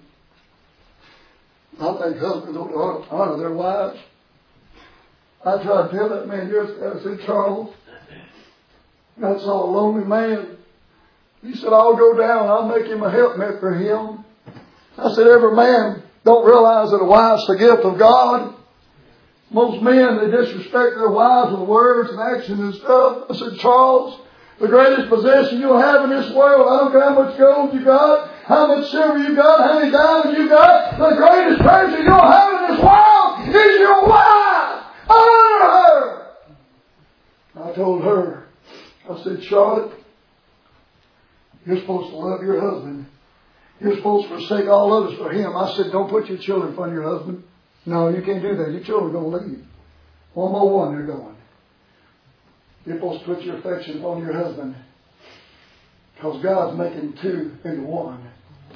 I think husbands ought to honor their wives. I tried to tell that man yesterday, I said, Charles, I saw a lonely man. He said, I'll go down, I'll make him a helpmate for him. I said, every man don't realize that a wife's the gift of God. Most men, they disrespect their wives with words and actions and stuff. I said, Charles, the greatest possession you'll have in this world, I don't care how much gold you got, how much silver you got, how many diamonds you got, the greatest treasure you'll have in this world is your wife. Honor her. I told her, I said, Charlotte, you're supposed to love your husband. You're supposed to forsake all others for him. I said, don't put your children in front of your husband. No, you can't do that. Your children are going to leave. One more one, they're going. You're supposed to put your affection on your husband. Because God's making two into one.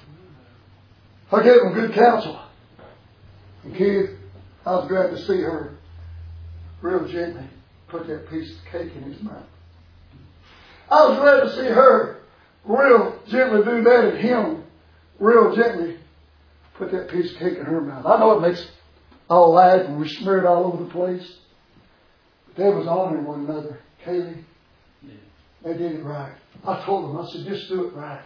I gave him good counsel. And Keith, I was glad to see her real gently put that piece of cake in his mouth. I was glad to see her real gently do that and him real gently put that piece of cake in her mouth. I know it makes all laugh and we smear it all over the place. But they was honoring one another. Kaylee, they did it right. I told them, I said, just do it right.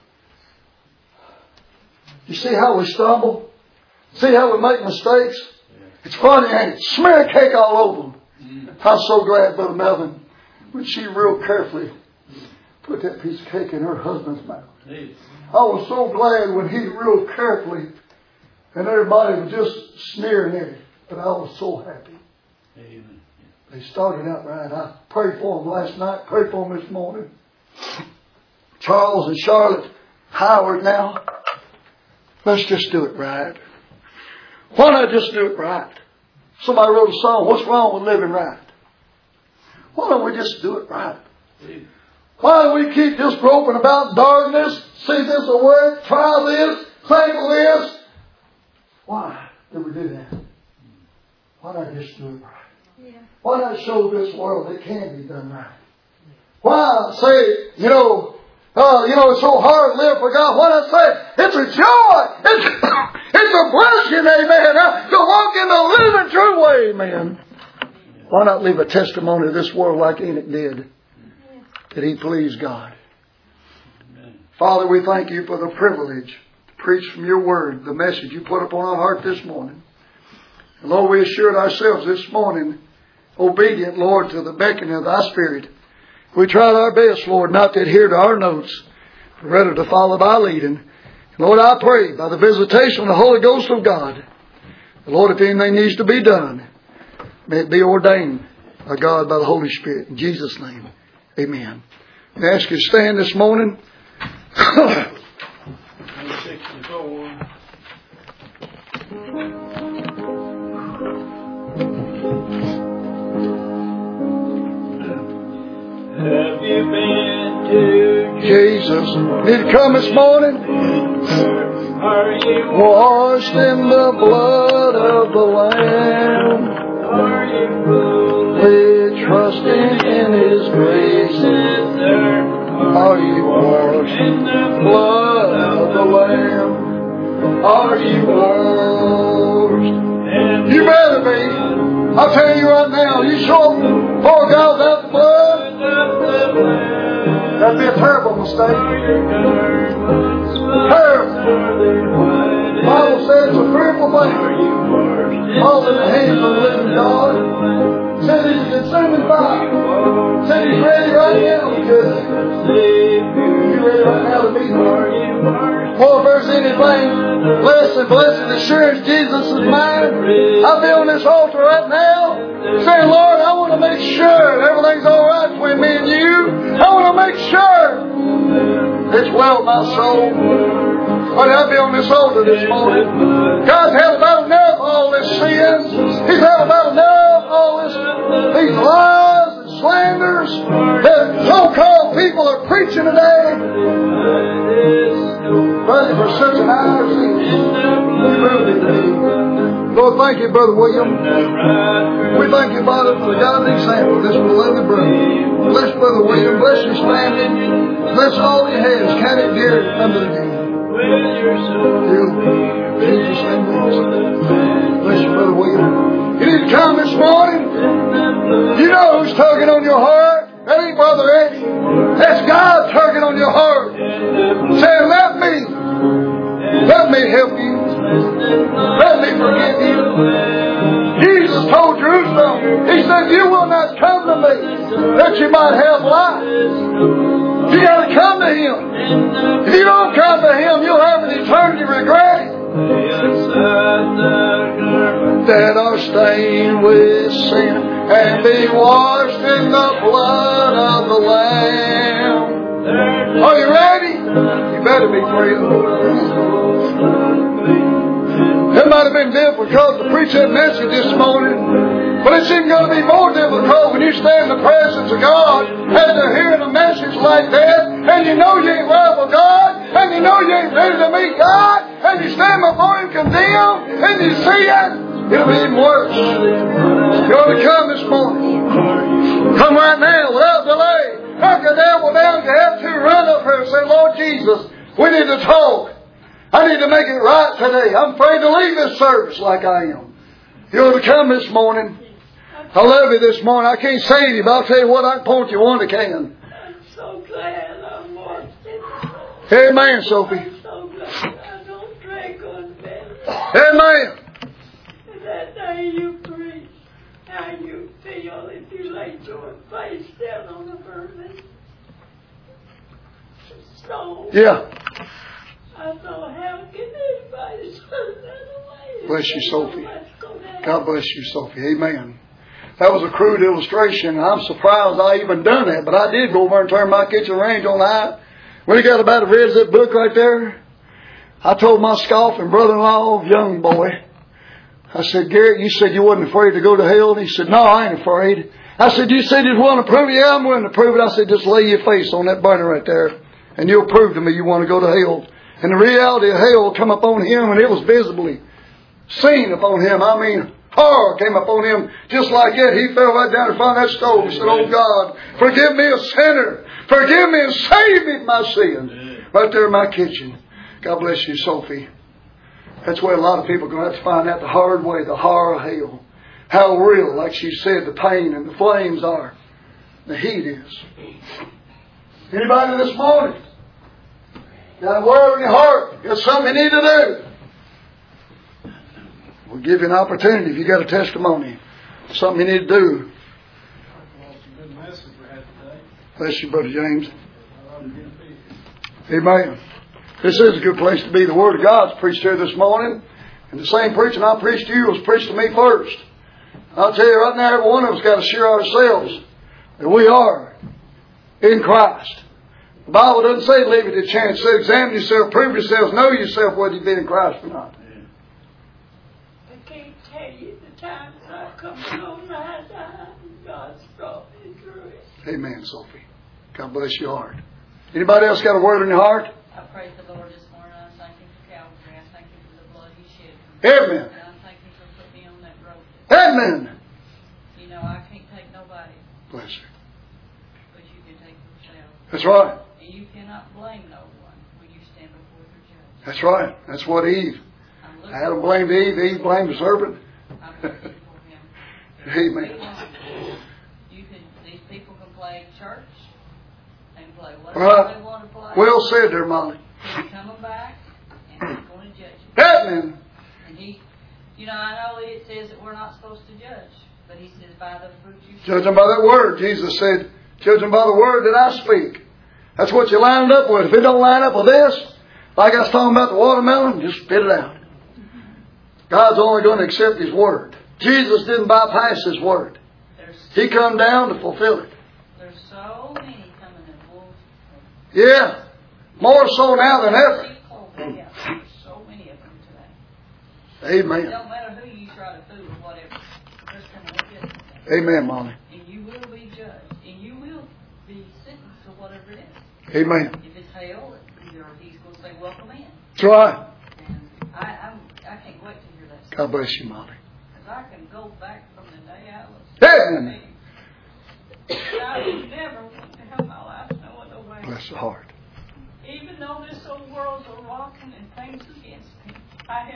You see how we stumble? See how we make mistakes? It's funny, ain't it? Smear cake all over them. I'm so glad, Brother Melvin, when she real carefully put that piece of cake in her husband's mouth. I was so glad when he real carefully, and everybody was just sneering at him, but I was so happy. Amen. They started out right. I prayed for them last night, prayed for them this morning. Charles and Charlotte Howard now, let's just do it right. Why not just do it right? Somebody wrote a song, what's wrong with living right? Why don't we just do it right? Why do we keep just groping about darkness? See this will work, try this, think this. Why do we do that? Why not just do it right? Yeah. Why not show this world it can be done right? Why say, it's so hard to live for God. Why not say, it's a joy. It's a blessing, amen. To walk in the living true way, amen. Why not leave a testimony to this world like Enoch did? That he pleased God. Amen. Father, we thank you for the privilege to preach from your word, the message you put upon our heart this morning. And Lord, we assured ourselves this morning, obedient, Lord, to the beckoning of thy Spirit. We tried our best, Lord, not to adhere to our notes, but rather to follow thy leading. And Lord, I pray by the visitation of the Holy Ghost of God, Lord, if anything needs to be done, may it be ordained by God, by the Holy Spirit. In Jesus' name, amen. I ask you to stand this morning. Have you been to Jesus? Need to come this morning? Are you Washed in the blood of the Lamb. Are you fully We're trusting in His grace. Are you washed in the blood of the Lamb? Are you washed? You better be. I'll tell you right now, you show up 4 gallons out the blood, that'd be a terrible mistake. Terrible. The Bible says it's a fearful thing. All in the hands of the living God. Said He's a consuming fire. Said He's ready right now to do it. You ready right now to meet Him? Well, if there's anything less than blessed assurance Jesus is mine, I'll be on this altar right now saying, Lord, I want to make sure everything's all right between me and you. I want to make sure it's well with my soul. But I'll be on this altar this morning. God's had about enough of all this sin. He's had about enough of all these lies and slanders that so-called people are preaching today. Ready for such an hour as this. Lord, thank you, Brother William. We thank you, Father, for the godly example of this beloved brother. Bless Brother William. Bless his family. Bless all he has. Count it dear unto thee. Jesus' name, bless you, Brother William. You need to come this morning. You know who's tugging on your heart? That ain't Brother Eddie. That's God tugging on your heart. Saying, let me help you. Let me forgive you. Jesus told Jerusalem, He said, you will not come to me that you might have life. You got to come to Him. If you don't come to Him, you'll have an eternity regret it. That are stained with sin and be washed in the blood of the Lamb. Are you ready? You better be free. It might have been difficult to preach that message this morning, but it's even going to be more difficult when you stand in the presence of God after hearing a message like that, and you know you ain't right with God, and you know you ain't ready to meet God, and you stand before Him condemned, and you see it. It'll be even worse. You ought to come this morning. Come right now without delay. Knock the devil down. You have to run up here and say, Lord Jesus, we need to talk. I need to make it right today. I'm afraid to leave this service like I am. You ought to come this morning. I love you this morning. I can't save you, but I'll tell you what, I can point you one that can. I'm so glad I'm washed in the blood. Amen, Sophie. I'm so glad I don't drink on bed. Amen. That day you preached, how you feel if you lay your face down on the burning stone. Yeah. I thought, how can anybody turn that away? Bless you, Sophie. God bless you, Sophie. Amen. That was a crude illustration. I'm surprised I even done that, but I did go over and turn my kitchen range on high. When he got about to read that book right there, I told my scoffing brother-in-law, young boy, I said, Garrett, you said you wasn't afraid to go to hell? And he said, no, I ain't afraid. I said, you said you was willing to prove it? Yeah, I'm willing to prove it. I said, just lay your face on that burner right there, and you'll prove to me you want to go to hell. And the reality of hell come upon him, and it was visibly seen upon him. I mean, horror came upon him just like that. He fell right down in front of that stove and said, oh God, forgive me a sinner. Forgive me and save me from my sin. Right there in my kitchen. God bless you, Sophie. That's where a lot of people are going to have to find out the hard way, the horror of hell. How real, like she said, the pain and the flames are. The heat is. Anybody this morning? Got a word in your heart. Got something you need to do. We'll give you an opportunity if you got a testimony. Something you need to do. Bless you, Brother James. Amen. This is a good place to be. The Word of God's preached here this morning. And the same preaching I preached to you was preached to me first. I'll tell you right now, every one of us got to assure ourselves that we are in Christ. The Bible doesn't say leave it to chance. It says examine yourself, prove yourselves, know yourself whether you've been in Christ or not. I can't tell you the times I've come home my time. God's brought me through it. Amen, Sophie. God bless your heart. Anybody else got a word in your heart? I praise the Lord this morning. I thank Him for Calvary. I thank Him for the blood He shed for me. Amen. And I thank Him for putting me on that road. Amen. You know, I can't take nobody. Bless you. But you can take yourself. That's right. And you cannot blame no one when you stand before the judge. That's right. That's what Eve. Adam blamed Eve. Eve blamed the serpent. I'm looking for him. Amen. These people can play church. They can play Right. whatever they want to play. Well said there, Molly. He's coming back and He's going to judge you. Amen. And He, you know, I know it says that we're not supposed to judge, but He says by the fruit you shall. Judge them by that word. Jesus said, judge them by the word that I speak. That's what you lined up with. If it don't line up with this, like I was talking about the watermelon, just spit it out. God's only going to accept His word. Jesus didn't bypass His word. He come down to fulfill it. There's so many coming in wolves. Yeah. More so now than ever. There's so many of them today. Amen. It don't matter who you try to fool or whatever. There's coming to get Amen, Molly. And you will be judged. And you will be sentenced to whatever it is. Amen. If it's hell, He's going to say, welcome in. That's right. And I can't wait to hear that. God bless you, Molly. Because I can go back from the day I was. Amen. I would never want to have my life no other way. Bless the heart. Even though this old world's a rocking and things against me, I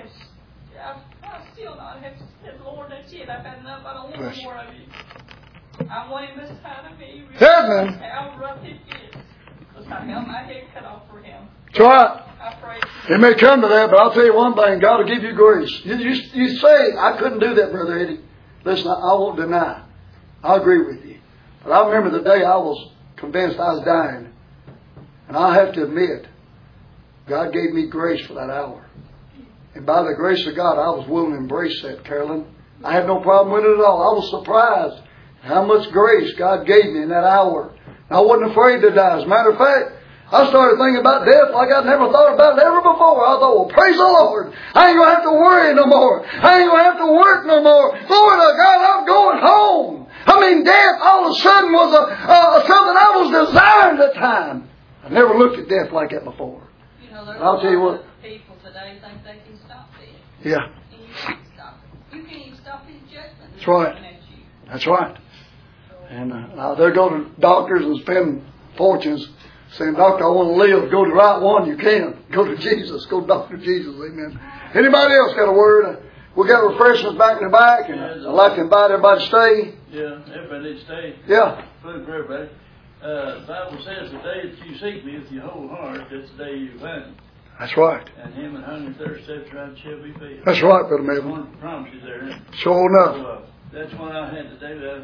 still not have said, Lord, that's it. I've had enough. I don't want Bless more of you. I want Him this side of me. Amen. How rough it is. Because I got my head cut off for Him. That's right. I pray. It may come to that, but I'll tell you one thing. God will give you grace. You say, I couldn't do that, Brother Eddie. Listen, I won't deny. I agree with you. But I remember the day I was convinced I was dying. And I have to admit, God gave me grace for that hour. And by the grace of God, I was willing to embrace that, Carolyn. I had no problem with it at all. I was surprised how much grace God gave me in that hour. And I wasn't afraid to die. As a matter of fact, I started thinking about death like I'd never thought about it ever before. I thought, well, praise the Lord. I ain't going to have to worry no more. I ain't going to have to work no more. Lord of God, I'm going home. I mean, death all of a sudden was something I was desiring at the time. I never looked at death like that before. You know, there's I'll tell you what. People today think they can stop death. Yeah. And you can't stop it. You can't even stop His judgment. That's right. That's right. And they'll go to doctors and spend fortunes saying, Doctor, I want to live. Go to the right one. You can. Go to Jesus. Go to Dr. Jesus. Amen. Anybody else got a word? We got refreshments back in the back. And I'd like to invite everybody to stay. Yeah, everybody needs to stay. Yeah. Food for everybody. The Bible says the day that you seek me with your whole heart, that's the day you find me. That's right. And him and hunger and thirst after I shall be filled. That's right, Brother That's Melvin. one of the promises there. Sure enough. So, that's what I had today.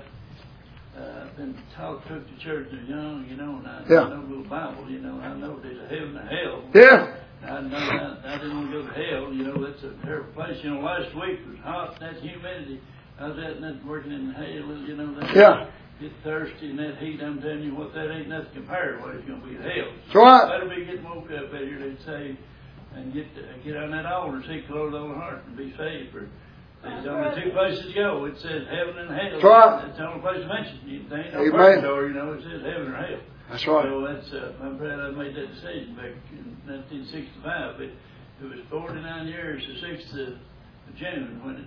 I've been taught to church as young, you know, and I know the Bible, you know, I know there's a heaven and hell. Yeah. I didn't want to go to hell, you know, that's a terrible place. You know, last week was hot, that humidity. I was out and that working in the hail, you know, that get thirsty and that heat, I'm telling you what, that ain't nothing compared to what it's going to be to hell. That's right. Better be getting woke up here, they'd say, and get on that altar and seek the Lord with all the heart and be saved. There's only two places to go. It says heaven and hell. That's right. That's the only place mentioned. There ain't no purgatory, you know, it says heaven or hell. That's right. So that's, I'm proud I made that decision back in 1965. But it was 49 years, the 6th of June, when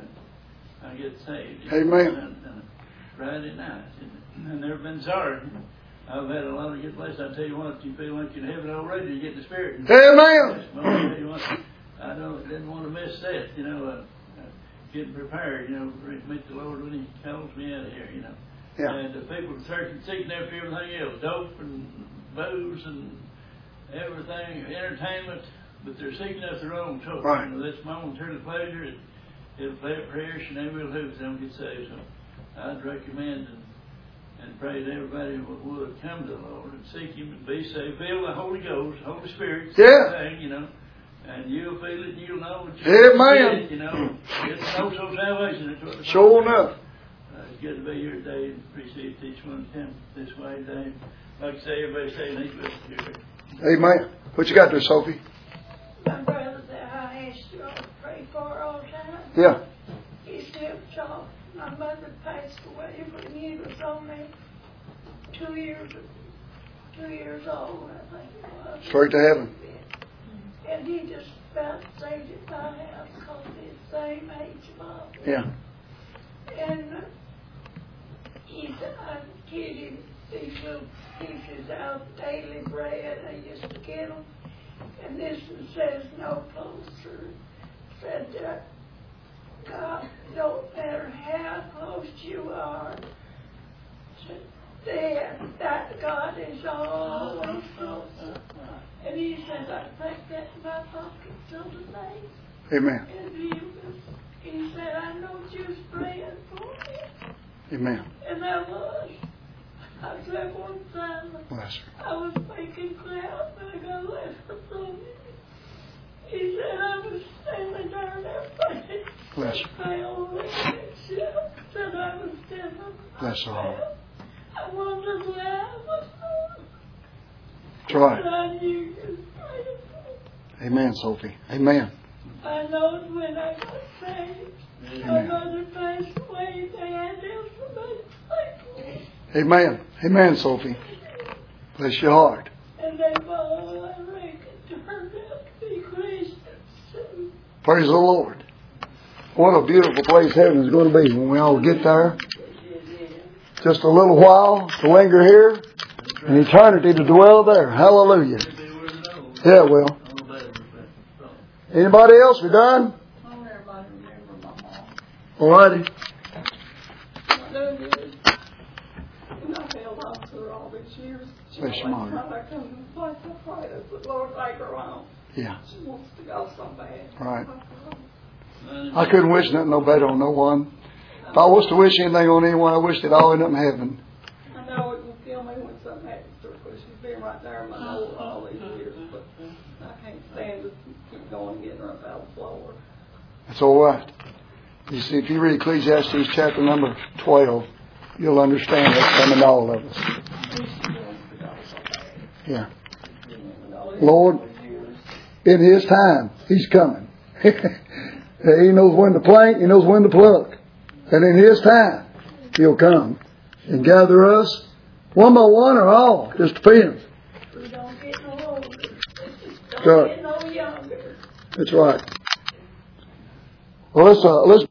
I get saved. Amen. Friday night. And never been sorry. I've had a lot of good places. I tell you what, you feel like you're in heaven already, you get the Spirit. Amen. I tell you what, I didn't want to miss that, you know, getting prepared, you know, to meet the Lord when He calls me out of here, you know. Yeah. And the people searching, seeking after everything else, dope and booze and everything, entertainment, but they're seeking after their own choice. Right. You know, this momentary pleasure, it'll play a prayer, and they will lose them get saved. So I'd recommend and pray that everybody would come to the Lord and seek Him and be saved. Feel the Holy Ghost, Holy Spirit, thing, you know, and you'll feel it, you'll know it. Amen. You know, it's also salvation. That's what Sure enough. It's good to be here today and appreciate each one come this way today. Like I say, everybody say an English. Amen. What you got there, Sophie? My brother that I asked you all to pray for all the time. Yeah. He's still shot. My mother passed away when he was only 2 years old, I think it was. Straight to heaven. And he just about stayed at my house because he's the same age mom. Yeah. And he said, I kid him, these little pieces of daily bread, I used to get them. And this one says no closer. Said that God, don't matter how close you are, that God is always closer. And he said, I take that in my pocket till today. Amen. And he said, I know you was praying for me. Amen. And I was. I said one time, Bless her. I was making clouds and I got a letter from him. He said I was standing there and everything. Bless her. Fell away and said I was dead. Bless her heart. I wondered why I was born. That's right. But I knew you was praying for me. Amen, Sophie. Amen. I know when I got saved, my mother passed away. They had to have somebody to pray for me. Amen. Amen, Sophie. Bless your heart. And they've all, I reckon, turned out to be Christians too. Praise the Lord. What a beautiful place heaven is going to be when we all get there. Just a little while to linger here and eternity to dwell there. Hallelujah. Yeah, well. Anybody else? We done? I want everybody to remember my mom. All righty. I know this. And I held on to her all these years. Bless your mother. Time I come to the place, I pray that the Lord take her on. Yeah. She wants to go so bad. Right. I couldn't wish nothing no better on no one. If I was to wish anything on anyone, I wished it all in up in heaven. I know it will kill me when something happens to her because she's been right there in my nose all these years. But I can't stand to keep going and getting her up out of the floor. That's all right. You see, if you read Ecclesiastes chapter number 12, you'll understand what's coming to all of us. Yeah. Lord, in His time, He's coming. He knows when to plant, He knows when to pluck. And in His time, He'll come and gather us one by one or all. Just depends. We don't get no older. Good. Get no younger. That's right. Well, let's